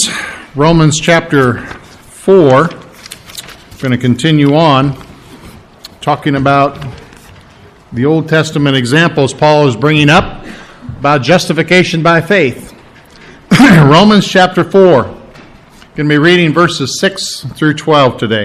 friends. Romans chapter 4. We're going to continue on talking about the Old Testament examples Paul is bringing up about justification by faith. Romans chapter 4. We're going to be reading verses 6 through 12 today.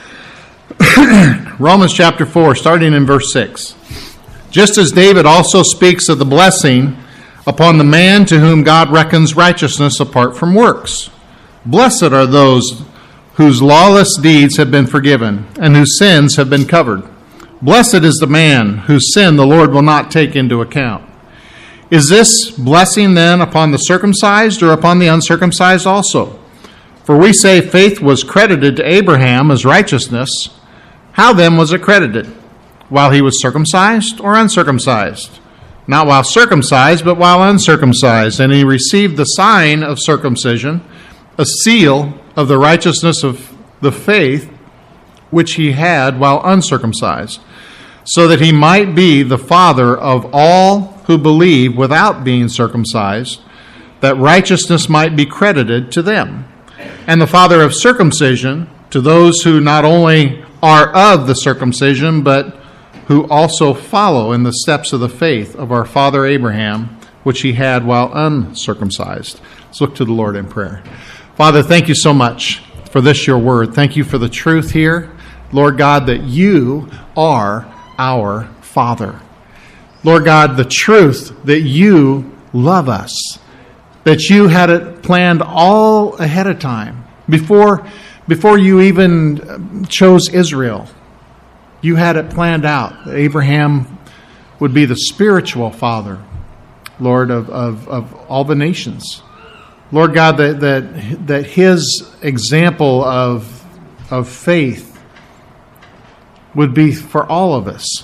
Romans chapter 4, starting in verse 6. Just as David also speaks of the blessing upon the man to whom God reckons righteousness apart from works. Blessed are those whose lawless deeds have been forgiven and whose sins have been covered. Blessed is the man whose sin the Lord will not take into account. Is this blessing then upon the circumcised or upon the uncircumcised also? For we say faith was credited to Abraham as righteousness. How then was it credited? While he was circumcised or uncircumcised? Not while circumcised, but while uncircumcised. And he received the sign of circumcision, a seal of the righteousness of the faith which he had while uncircumcised, so that he might be the father of all who believe without being circumcised, that righteousness might be credited to them, and the father of circumcision to those who not only are of the circumcision, but who also follow in the steps of the faith of our father Abraham, which he had while uncircumcised. Let's look to the Lord in prayer. Father, thank you so much for this, your word. Thank you for the truth here, Lord God, that you are our Father. Lord God, the truth that you love us, that you had it planned all ahead of time, before you even chose Israel. You had it planned out. Abraham would be the spiritual father, Lord, of all the nations. Lord God, that his example of faith would be for all of us.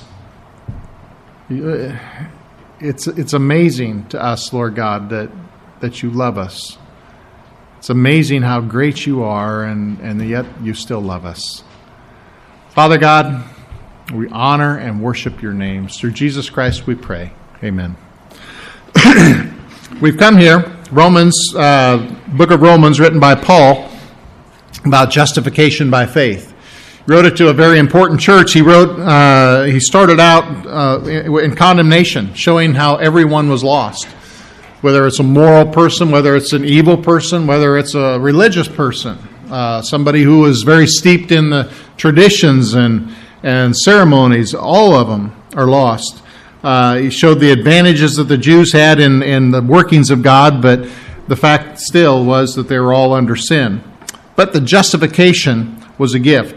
It's amazing to us, Lord God, that you love us. It's amazing how great you are, and yet you still love us. Father God, we honor and worship your names. Through Jesus Christ we pray. Amen. We've come here, book of Romans, written by Paul, about justification by faith. He wrote it to a very important church. He started out in condemnation, showing how everyone was lost. Whether it's a moral person, whether it's an evil person, whether it's a religious person, somebody who is very steeped in the traditions and ceremonies, all of them are lost. He showed the advantages that the Jews had in the workings of God, but the fact still was that they were all under sin. But the justification was a gift.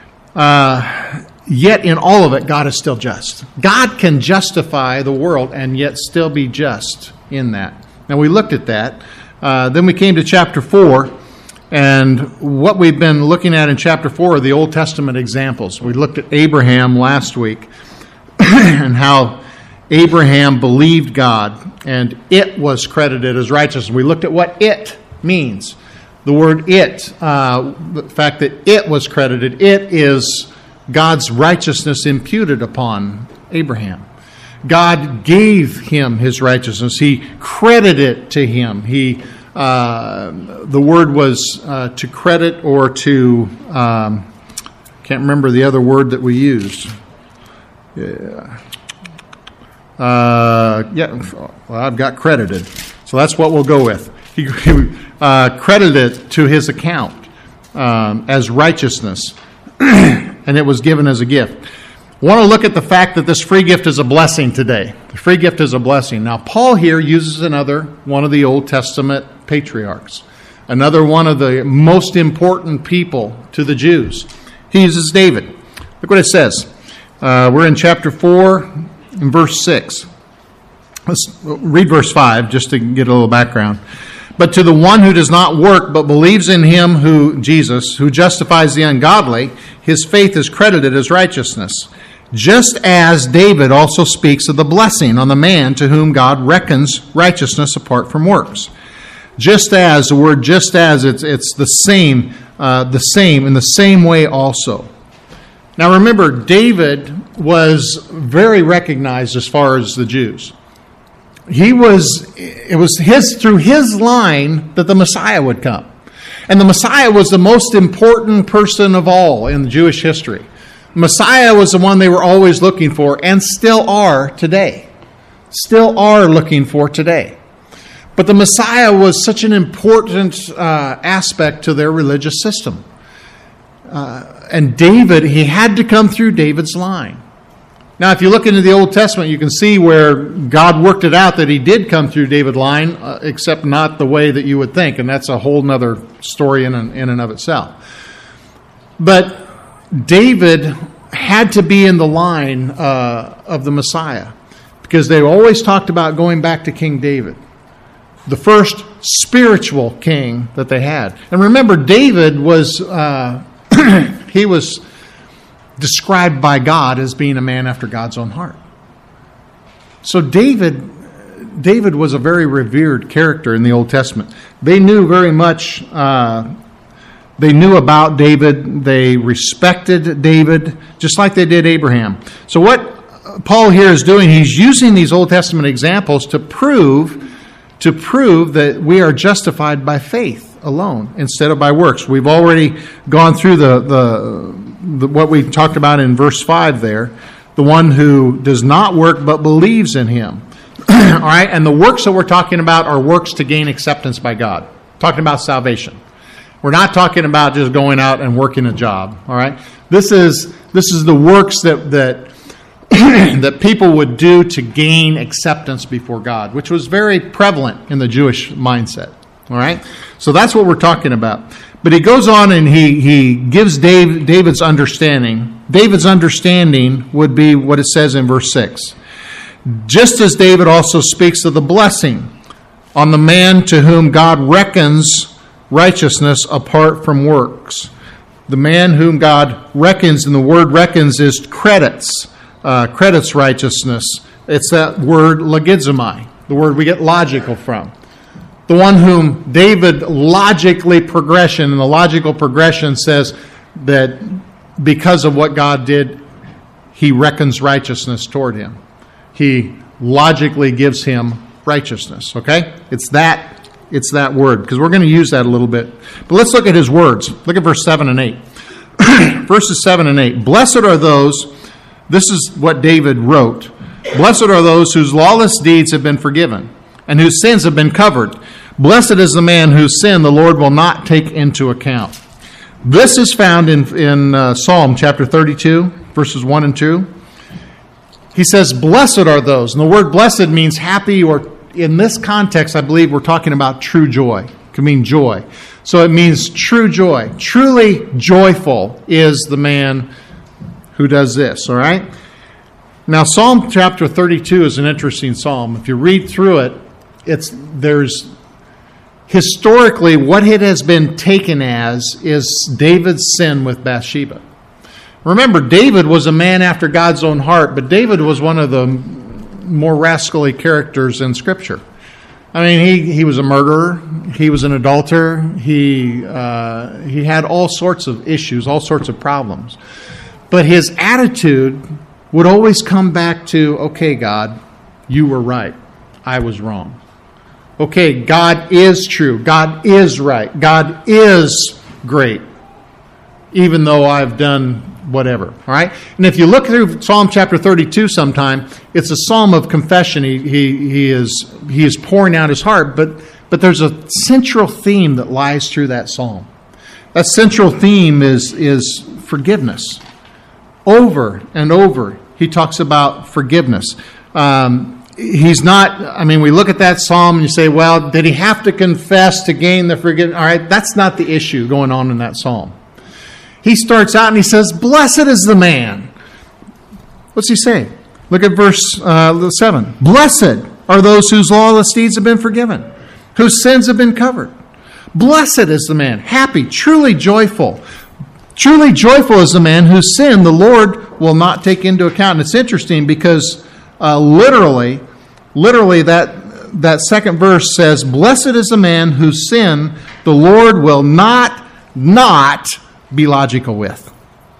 Yet in all of it, God is still just. God can justify the world and yet still be just in that. Now we looked at that. Then we came to chapter 4. And what we've been looking at in chapter 4 are the Old Testament examples. We looked at Abraham last week and how Abraham believed God and it was credited as righteous. We looked at what it means. The word it, the fact that it was credited, it is God's righteousness imputed upon Abraham. God gave him his righteousness. He credited it to him. The word was to credit or to, can't remember the other word that we used. Well, I've got credited. So that's what we'll go with. He credited it to his account as righteousness, and it was given as a gift. I want to look at the fact that this free gift is a blessing today. The free gift is a blessing. Now, Paul here uses another one of the Old Testament patriarchs, another one of the most important people to the Jews. He uses David. Look what it says. We're in chapter 4 and verse 6. Let's read verse 5 just to get a little background. But to the one who does not work but believes in him, Jesus, who justifies the ungodly, his faith is credited as righteousness. Just as David also speaks of the blessing on the man to whom God reckons righteousness apart from works. Just as, the word just as, it's the same, in the same way also. Now remember, David was very recognized as far as the Jews. It was through his line that the Messiah would come. And the Messiah was the most important person of all in Jewish history. Messiah was the one they were always looking for and still are today. Still are looking for today. But the Messiah was such an important aspect to their religious system. And David, he had to come through David's line. Now, if you look into the Old Testament, you can see where God worked it out that he did come through David's line, except not the way that you would think. And that's a whole other story in and of itself. But David had to be in the line of the Messiah, because they always talked about going back to King David, the first spiritual king that they had. And remember, David was he was described by God as being a man after God's own heart. So David was a very revered character in the Old Testament. They knew very much. They knew about David. They respected David, just like they did Abraham. So what Paul here is doing, he's using these Old Testament examples to prove that we are justified by faith alone instead of by works. We've already gone through the what we talked about in verse 5 there, the one who does not work but believes in him. All right, and the works that we're talking about are works to gain acceptance by God. Talking about salvation. We're not talking about just going out and working a job. All right, this is the works that that people would do to gain acceptance before God, which was very prevalent in the Jewish mindset. All right, so that's what we're talking about. But he goes on and he gives David's understanding. David's understanding would be what it says in verse 6. Just as David also speaks of the blessing on the man to whom God reckons righteousness apart from works. The man whom God reckons, and the word reckons is credits righteousness. It's that word logizomai, the word we get logical from. The one whom David logically progression, and the logical progression says that because of what God did, he reckons righteousness toward him. He logically gives him righteousness, okay? It's that word, because we're going to use that a little bit. But let's look at his words. Look at verse 7 and 8. Verses 7 and 8. Blessed are those, this is what David wrote, blessed are those whose lawless deeds have been forgiven, and whose sins have been covered. Blessed is the man whose sin the Lord will not take into account. This is found in Psalm chapter 32, verses 1 and 2. He says, blessed are those. And the word blessed means happy, or in this context, I believe we're talking about true joy. It can mean joy. So it means true joy. Truly joyful is the man who does this, all right? Now, Psalm chapter 32 is an interesting psalm. If you read through it, there's historically what it has been taken as is David's sin with Bathsheba. Remember, David was a man after God's own heart, but David was one of the more rascally characters in Scripture. I mean, he was a murderer. He was an adulterer. He had all sorts of issues, all sorts of problems. But his attitude would always come back to, okay, God, you were right. I was wrong. Okay, God is true. God is right. God is great, even though I've done whatever. All right? And if you look through Psalm chapter 32 sometime, it's a psalm of confession. He is pouring out his heart, but there's a central theme that lies through that psalm. That central theme is forgiveness. Over and over, he talks about forgiveness. He's not, I mean, we look at that psalm and you say, well, did he have to confess to gain the forgiveness? All right, that's not the issue going on in that psalm. He starts out and he says, blessed is the man. What's he saying? Look at verse 7. Blessed are those whose lawless deeds have been forgiven, whose sins have been covered. Blessed is the man, happy, truly joyful. Truly joyful is the man whose sin the Lord will not take into account. And it's interesting because literally that second verse says, blessed is the man whose sin the Lord will not be logical with.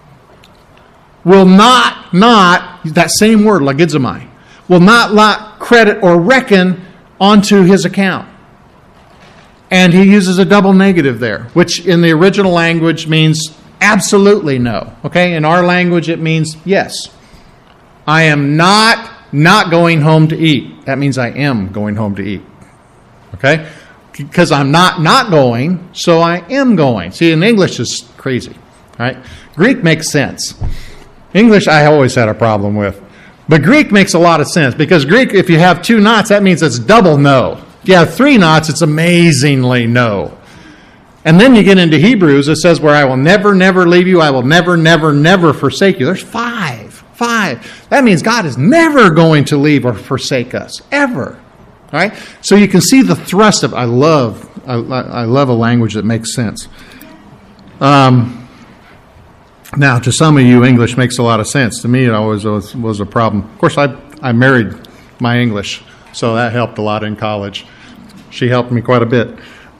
Will not, that same word, logizomai, will not credit or reckon onto his account. And he uses a double negative there, which in the original language means absolutely no. Okay? In our language, it means yes. I am not going home to eat. That means I am going home to eat. Okay? Because I'm not going, so I am going. See, in English, it's crazy. Right? Greek makes sense. English, I always had a problem with. But Greek makes a lot of sense. Because Greek, if you have 2 nots, that means it's double no. If you have 3 knots, it's amazingly no. And then you get into Hebrews, it says, where I will never, never leave you, I will never, never, never forsake you. There's 5. That means God is never going to leave or forsake us, ever. All right? So you can see the thrust of, I love a language that makes sense. Now, to some of you, English makes a lot of sense. To me, it always was a problem. Of course, I married my English, so that helped a lot in college. She helped me quite a bit.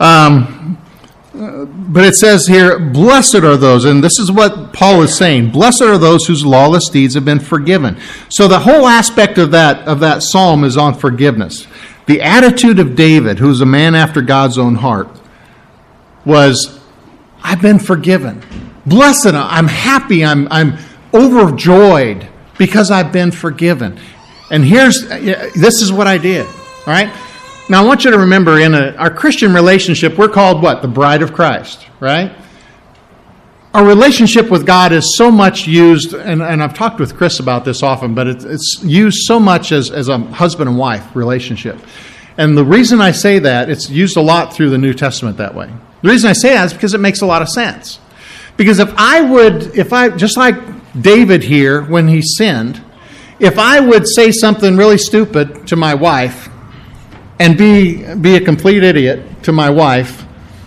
But it says here, blessed are those, and this is what Paul is saying, blessed are those whose lawless deeds have been forgiven. So the whole aspect of that psalm is on forgiveness. The attitude of David, who's a man after God's own heart, was, I've been forgiven. Blessed, I'm happy, I'm overjoyed because I've been forgiven. And this is what I did, all right? Now, I want you to remember, in our Christian relationship, we're called what? The bride of Christ, right? Our relationship with God is so much used, and I've talked with Chris about this often, but it's used so much as a husband and wife relationship. And the reason I say that, it's used a lot through the New Testament that way. The reason I say that is because it makes a lot of sense. Because if I just like David here when he sinned, if I would say something really stupid to my wife and be a complete idiot to my wife,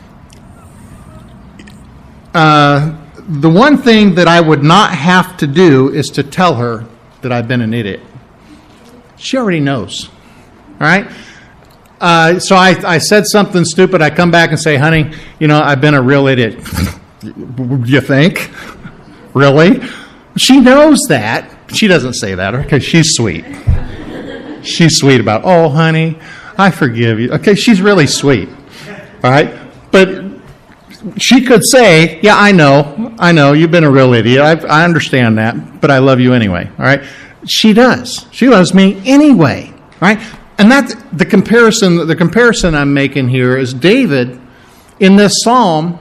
the one thing that I would not have to do is to tell her that I've been an idiot. She already knows. All right? So I said something stupid. I come back and say, honey, I've been a real idiot. You think? Really? She knows that. She doesn't say that because she's sweet. She's sweet about, oh, honey, I forgive you. Okay, she's really sweet. All right? But she could say, yeah, I know, you've been a real idiot. I understand that, but I love you anyway. All right? She does. She loves me anyway. All right? And that's the comparison I'm making here is David in this psalm.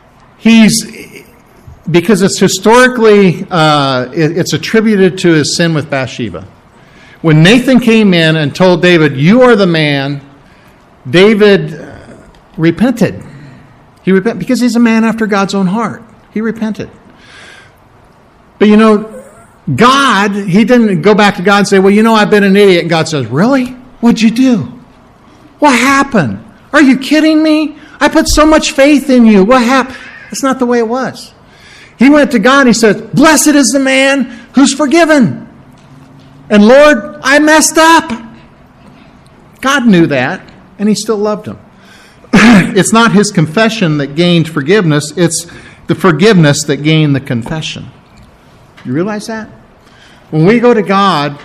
Because it's historically, it's attributed to his sin with Bathsheba. When Nathan came in and told David, you are the man, David repented. He repented because he's a man after God's own heart. He repented. But God, he didn't go back to God and say, well, I've been an idiot. And God says, really? What'd you do? What happened? Are you kidding me? I put so much faith in you. What happened? That's not the way it was. He went to God and he said, blessed is the man who's forgiven. And Lord, I messed up. God knew that, and he still loved him. It's not his confession that gained forgiveness. It's the forgiveness that gained the confession. You realize that? When we go to God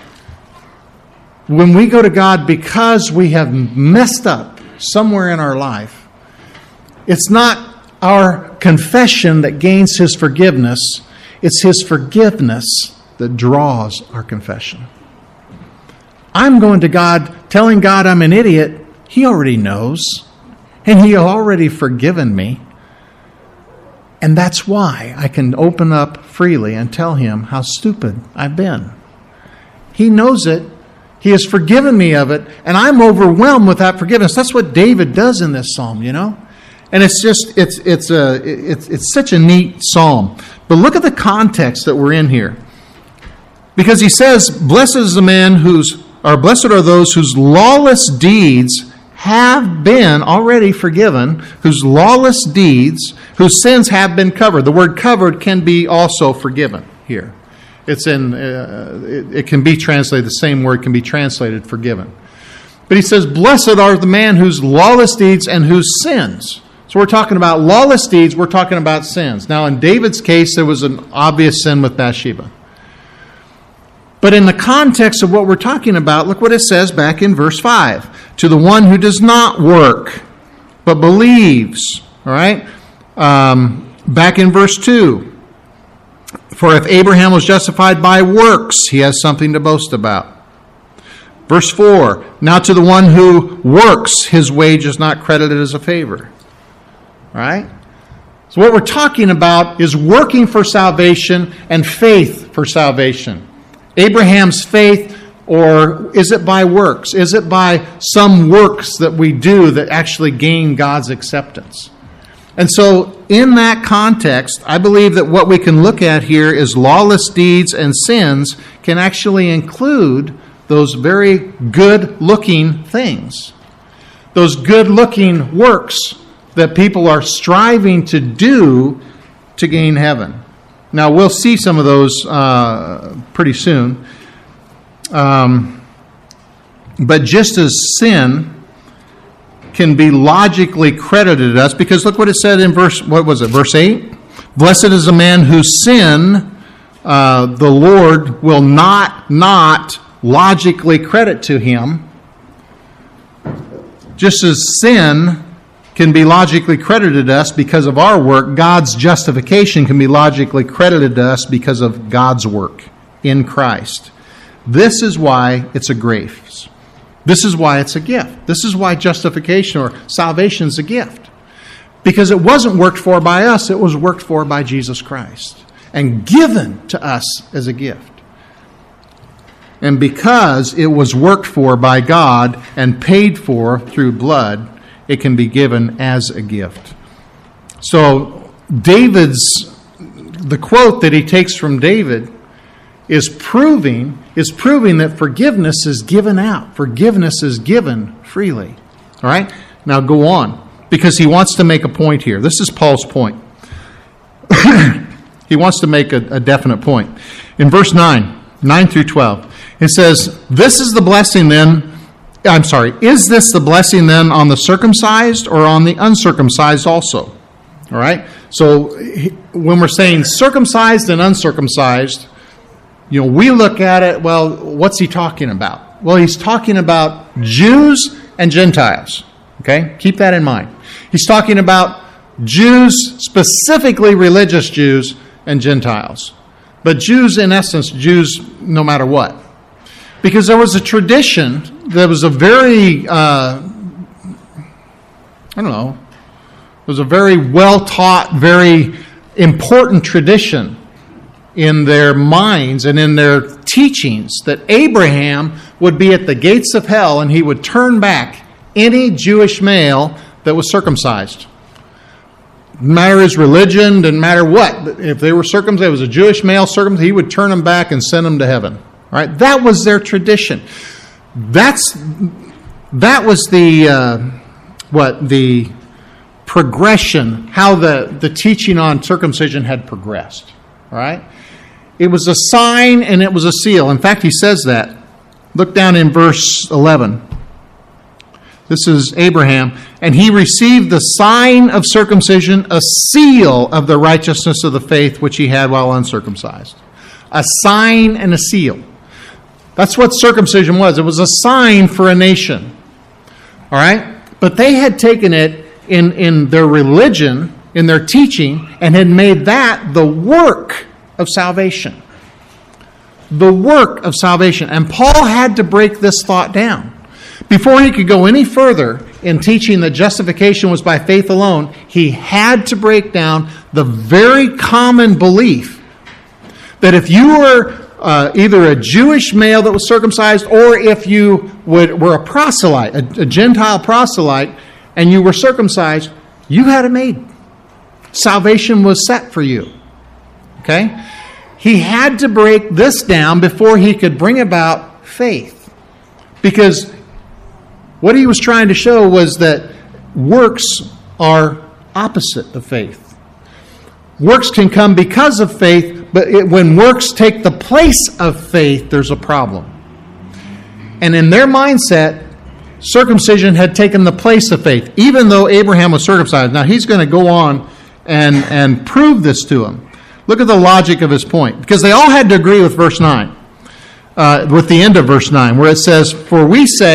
because we have messed up somewhere in our life, it's not our confession that gains his forgiveness. It's his forgiveness that draws our confession. I'm going to God, telling God I'm an idiot. He already knows. And he already forgiven me. And that's why I can open up freely and tell him how stupid I've been. He knows it. He has forgiven me of it. And I'm overwhelmed with that forgiveness. That's what David does in this psalm, And it's such a neat psalm. But look at the context that we're in here. Because he says, blessed are those whose lawless deeds have been already forgiven, whose lawless deeds, whose sins have been covered. The word covered can be also forgiven here. It can be translated, the same word can be translated forgiven. But he says, blessed are the man whose lawless deeds and whose sins. So we're talking about lawless deeds, we're talking about sins. Now in David's case, there was an obvious sin with Bathsheba. But in the context of what we're talking about, look what it says back in verse 5. To the one who does not work but believes. All right? Back in verse 2. For if Abraham was justified by works, he has something to boast about. Verse 4. Now to the one who works, his wage is not credited as a favor. All right? So what we're talking about is working for salvation and faith for salvation. Abraham's faith, or is it by works? Is it by some works that we do that actually gain God's acceptance? And so in that context, I believe that what we can look at here is lawless deeds and sins can actually include those very good-looking things. Those good-looking works that people are striving to do to gain heaven. Now, we'll see some of those pretty soon. But just as sin can be logically credited us, because look what it said in verse 8? Blessed is the man whose sin the Lord will not logically credit to him. Just as sin can be logically credited to us because of our work, God's justification can be logically credited to us because of God's work in Christ. This is why it's a grace. This is why it's a gift. This is why justification or salvation is a gift. Because it wasn't worked for by us, it was worked for by Jesus Christ and given to us as a gift. And because it was worked for by God and paid for through blood, it can be given as a gift. So the quote that he takes from David is proving that forgiveness is given out. Forgiveness is given freely. All right? Now go on, because he wants to make a point here. This is Paul's point. He wants to make a definite point. In verse 9 through 12, it says, is this the blessing then on the circumcised or on the uncircumcised also? All right? So when we're saying circumcised and uncircumcised, we look at it, well, what's he talking about? Well, he's talking about Jews and Gentiles. Okay? Keep that in mind. He's talking about Jews, specifically religious Jews, and Gentiles. But Jews, in essence, Jews no matter what. Because there was a tradition that was a very, it was a very well-taught, very important tradition in their minds and in their teachings that Abraham would be at the gates of hell and he would turn back any Jewish male that was circumcised. Didn't matter his religion, didn't matter what. If they were circumcised, it was a Jewish male circumcised, he would turn them back and send them to heaven. All right? That was their tradition. That was the progression, how the teaching on circumcision had progressed. All right? It was a sign and it was a seal. In fact, he says that. Look down in verse 11. This is Abraham. And he received the sign of circumcision, a seal of the righteousness of the faith which he had while uncircumcised. A sign and a seal. That's what circumcision was. It was a sign for a nation. All right? But they had taken it in their religion, in their teaching, and had made that the work of salvation. The work of salvation. And Paul had to break this thought down. Before he could go any further in teaching that justification was by faith alone, he had to break down the very common belief that if you were either a Jewish male that was circumcised, or if you were a proselyte, a Gentile proselyte, and you were circumcised, you had it made. Salvation was set for you. Okay? He had to break this down before he could bring about faith. Because what he was trying to show was that works are opposite of faith. Works can come because of faith, but when works take the place of faith, there's a problem. And in their mindset, circumcision had taken the place of faith, even though Abraham was circumcised. Now, he's going to go on and prove this to him. Look at the logic of his point. Because they all had to agree with verse 9, with the end of verse 9, where it says, for we say,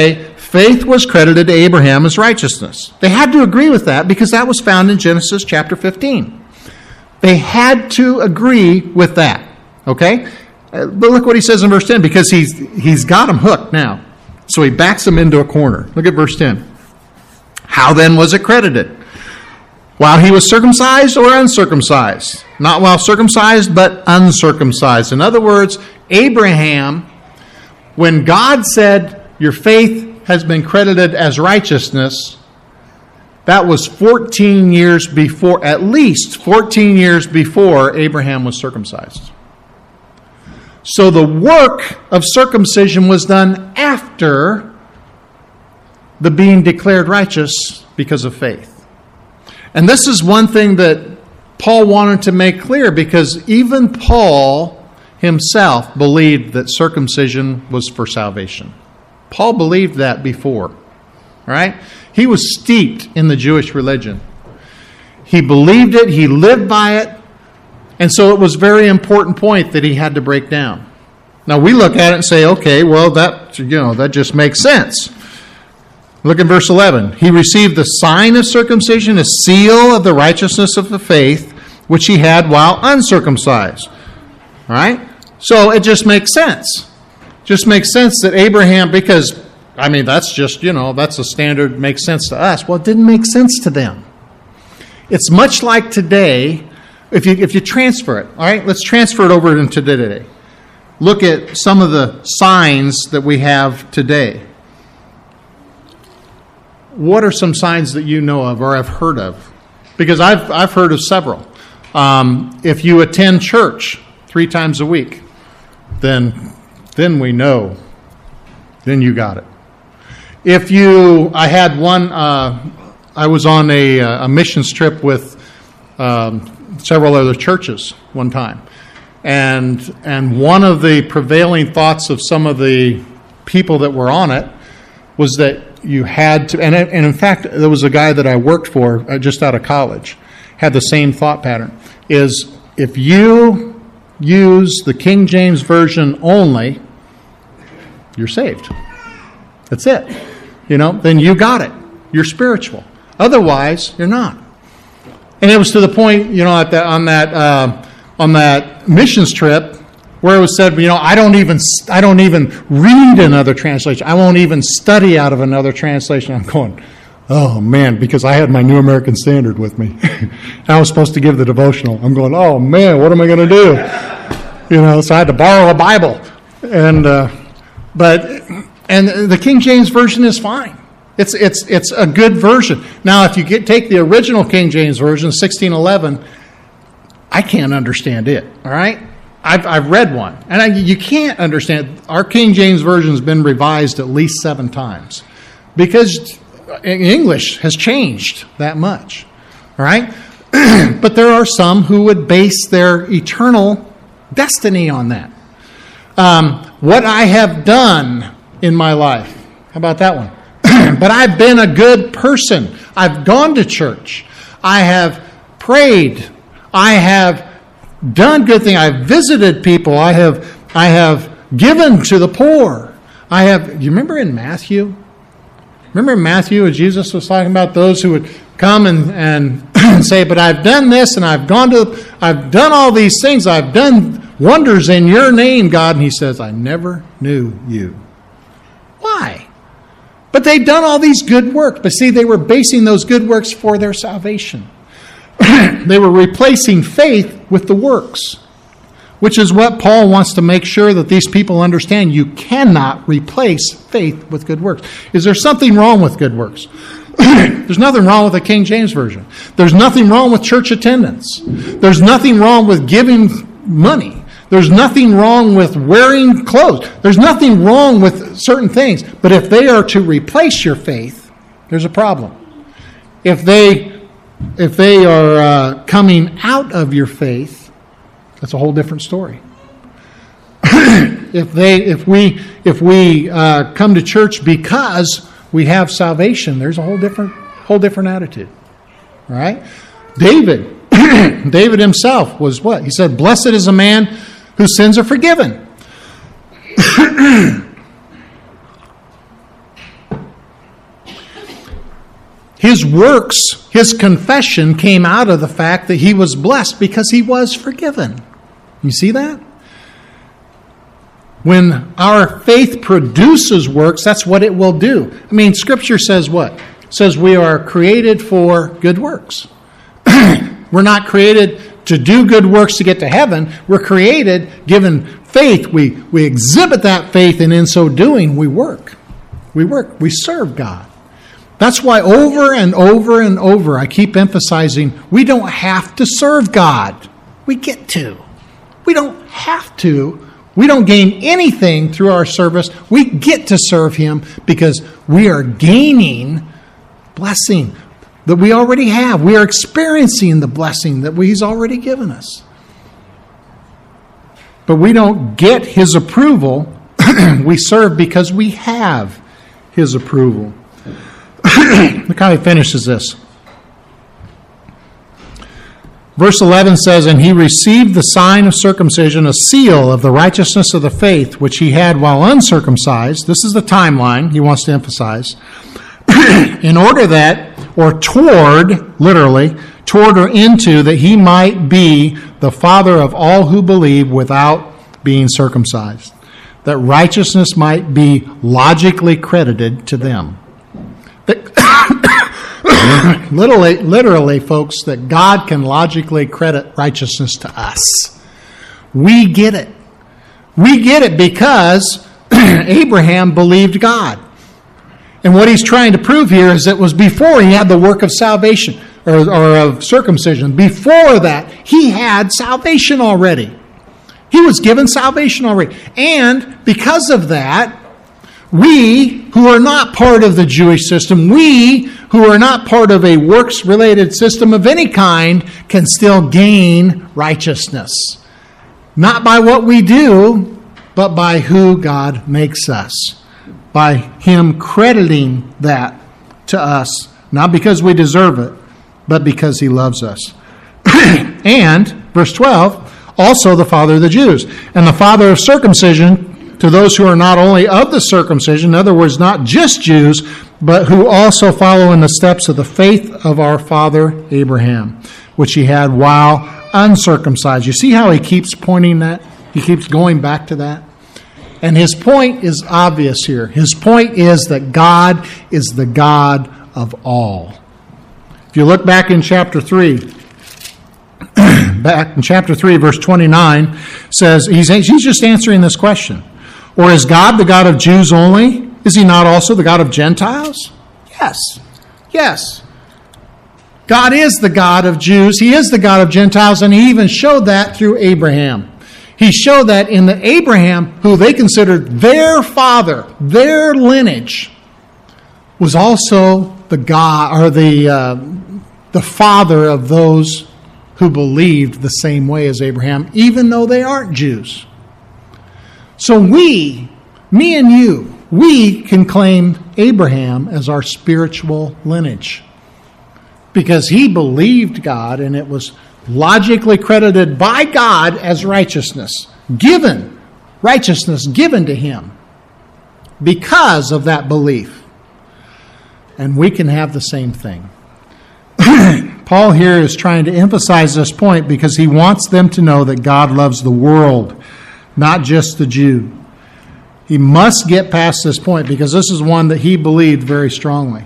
faith was credited to Abraham as righteousness. They had to agree with that because that was found in Genesis chapter 15. They had to agree with that, okay? But look what he says in verse 10, because he's got them hooked now. So he backs them into a corner. Look at verse 10. How then was it credited? While he was circumcised or uncircumcised? Not while circumcised, but uncircumcised. In other words, Abraham, when God said, your faith has been credited as righteousness, that was 14 years before, at least 14 years before Abraham was circumcised. So the work of circumcision was done after the being declared righteous because of faith. And this is one thing that Paul wanted to make clear, because even Paul himself believed that circumcision was for salvation. Paul believed that before, right? He was steeped in the Jewish religion. He believed it, he lived by it, and so it was a very important point that he had to break down. Now we look at it and say, okay, well that just makes sense. Look at verse 11. He received the sign of circumcision, a seal of the righteousness of the faith, which he had while uncircumcised. All right? So it just makes sense. Just makes sense that Abraham, because, that's just, that's a standard, makes sense to us. Well, it didn't make sense to them. It's much like today, if you transfer it, all right? Let's transfer it over into today. Look at some of the signs that we have today. What are some signs that you know of or have heard of? Because I've heard of several. If you attend church 3 times a week, then we know. Then you got it. I had one. I was on a missions trip with several other churches one time, and one of the prevailing thoughts of some of the people that were on it was that you had to, and in fact, there was a guy that I worked for just out of college, had the same thought pattern, is if you use the King James Version only, you're saved. That's it. Then you got it. You're spiritual. Otherwise, you're not. And it was to the point, on that missions trip, where it was said, I don't even read another translation. I won't even study out of another translation. I'm going, oh man, because I had my New American Standard with me. I was supposed to give the devotional. I'm going, oh man, what am I going to do? So I had to borrow a Bible. And the King James Version is fine. It's a good version. Now, if you take the original King James Version, 1611, I can't understand it. All right. I've read one, and you can't understand. Our King James Version has been revised at least 7 times because English has changed that much. All right? But there are some who would base their eternal destiny on that. What I have done in my life. How about that one? But I've been a good person. I've gone to church. I have prayed. I have done good things. I've visited people. I have given to the poor. Do you remember in Matthew? Remember in Matthew, Jesus was talking about those who would come and say, but I've done this and I've done all these things. I've done wonders in your name, God. And he says, I never knew you. Why? But they'd done all these good works. But see, they were basing those good works for their salvation. They were replacing faith with the works, which is what Paul wants to make sure that these people understand. You cannot replace faith with good works. Is there something wrong with good works? There's nothing wrong with the King James Version. There's nothing wrong with church attendance. There's nothing wrong with giving money. There's nothing wrong with wearing clothes. There's nothing wrong with certain things. But if they are to replace your faith, there's a problem. If they are coming out of your faith, that's a whole different story. If we come to church because we have salvation, there's a whole different attitude. All right? David himself was what? He said, blessed is a man whose sins are forgiven. His works, his confession came out of the fact that he was blessed because he was forgiven. You see that? When our faith produces works, that's what it will do. I mean, Scripture says what? It says we are created for good works. We're not created to do good works to get to heaven. We're created, given faith. We exhibit that faith, and in so doing, we work. We serve God. That's why over and over and over I keep emphasizing we don't have to serve God. We get to. We don't have to. We don't gain anything through our service. We get to serve Him because we are gaining blessing that we already have. We are experiencing the blessing that He's already given us. But we don't get His approval. We serve because we have His approval. Look how he finishes this. Verse 11 says, "And he received the sign of circumcision, a seal of the righteousness of the faith, which he had while uncircumcised." This is the timeline he wants to emphasize. "In order that," or toward, literally, toward or into, "that he might be the father of all who believe without being circumcised, that righteousness might be logically credited to them." Literally, folks, that God can logically credit righteousness to us. We get it. We get it because Abraham believed God. And what he's trying to prove here is it was before he had the work of salvation, or of circumcision. Before that, he had salvation already. He was given salvation already. And because of that, we who are not part of the Jewish system, we who are not part of a works-related system of any kind, can still gain righteousness. Not by what we do, but by who God makes us. By Him crediting that to us, not because we deserve it, but because He loves us. And, verse 12, also the father of the Jews, and the father of circumcision to those who are not only of the circumcision, in other words, not just Jews, but who also follow in the steps of the faith of our father Abraham, which he had while uncircumcised. You see how he keeps pointing that? He keeps going back to that. And his point is obvious here. His point is that God is the God of all. If you look back in chapter 3, verse 29, says, he's just answering this question. Or is God the God of Jews only? Is He not also the God of Gentiles? Yes. Yes. God is the God of Jews. He is the God of Gentiles, and He even showed that through Abraham. He showed that in the Abraham, who they considered their father, their lineage, was also the God, or the father of those who believed the same way as Abraham, even though they aren't Jews. So me and you, we can claim Abraham as our spiritual lineage because he believed God and it was logically credited by God as righteousness given to him because of that belief. And we can have the same thing. Paul here is trying to emphasize this point because he wants them to know that God loves the world, not just the Jew. He must get past this point because this is one that he believed very strongly.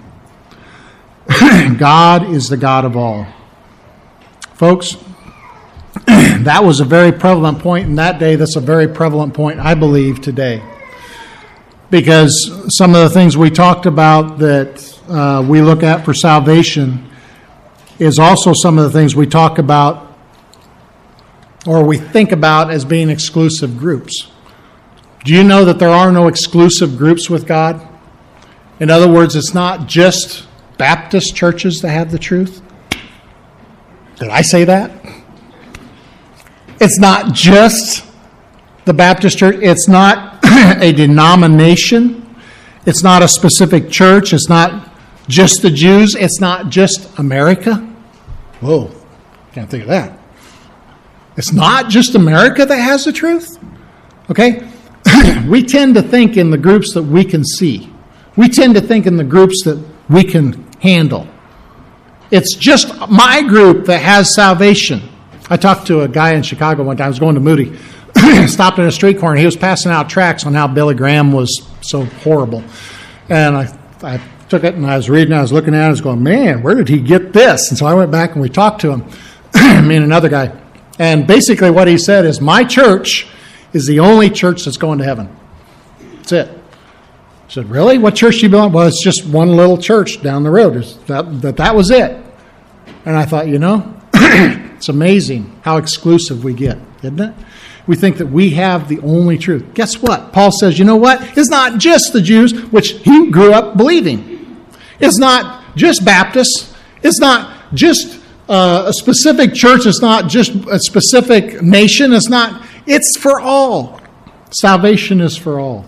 God is the God of all. Folks, that was a very prevalent point in that day. That's a very prevalent point, I believe, today. Because some of the things we talked about that we look at for salvation is also some of the things we talk about or we think about as being exclusive groups. Do you know that there are no exclusive groups with God? In other words, it's not just Baptist churches that have the truth. Did I say that? It's not just the Baptist church. It's not a denomination. It's not a specific church. It's not just the Jews. It's not just America. Whoa, can't think of that. It's not just America that has the truth. Okay? We tend to think in the groups that we can see. We tend to think in the groups that we can handle. It's just my group that has salvation. I talked to a guy in Chicago one time. I was going to Moody. Stopped at a street corner. He was passing out tracts on how Billy Graham was so horrible. And I took it and I was reading, I was looking at it, I was going, man, where did he get this? And so I went back and we talked to him, me and another guy. And basically what he said is, my church is the only church that's going to heaven. That's it. I said, really? What church do you belong? Well, it's just one little church down the road. That was it. And I thought, it's amazing how exclusive we get, isn't it? We think that we have the only truth. Guess what? Paul says, you know what? It's not just the Jews, which he grew up believing. It's not just Baptists. It's not just a specific church. It's not just a specific nation. It's for all. Salvation is for all.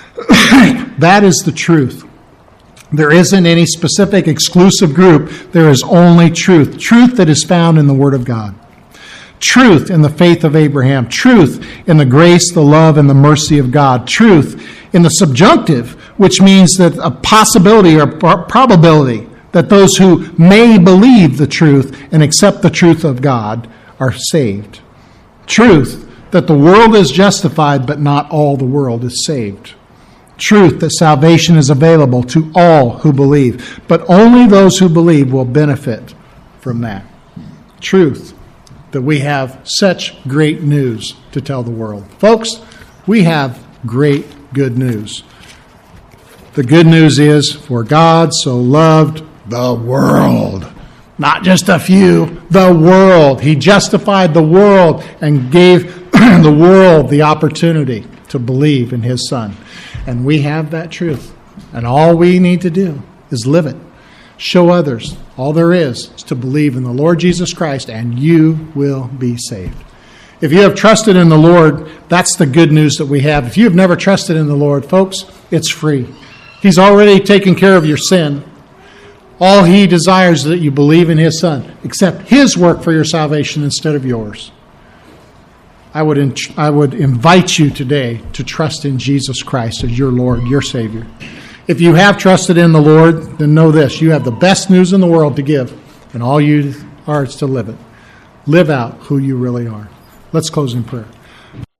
That is the truth. There isn't any specific exclusive group. There is only truth. Truth that is found in the Word of God. Truth in the faith of Abraham. Truth in the grace, the love, and the mercy of God. Truth in the subjunctive, which means that a possibility or probability that those who may believe the truth and accept the truth of God are saved. Truth that the world is justified, but not all the world is saved. Truth that salvation is available to all who believe, but only those who believe will benefit from that. Truth that we have such great news to tell the world. Folks, we have great good news. The good news is, for God so loved the world. Not just a few, the world. He justified the world and gave the world the opportunity to believe in His Son. And we have that truth. And all we need to do is live it. Show others. All there is to believe in the Lord Jesus Christ, and you will be saved. If you have trusted in the Lord, that's the good news that we have. If you have never trusted in the Lord, folks, it's free. He's already taken care of your sin. All He desires is that you believe in His Son. Accept His work for your salvation instead of yours. I would invite you today to trust in Jesus Christ as your Lord, your Savior. If you have trusted in the Lord, then know this: you have the best news in the world to give, and all you are is to live it. Live out who you really are. Let's close in prayer.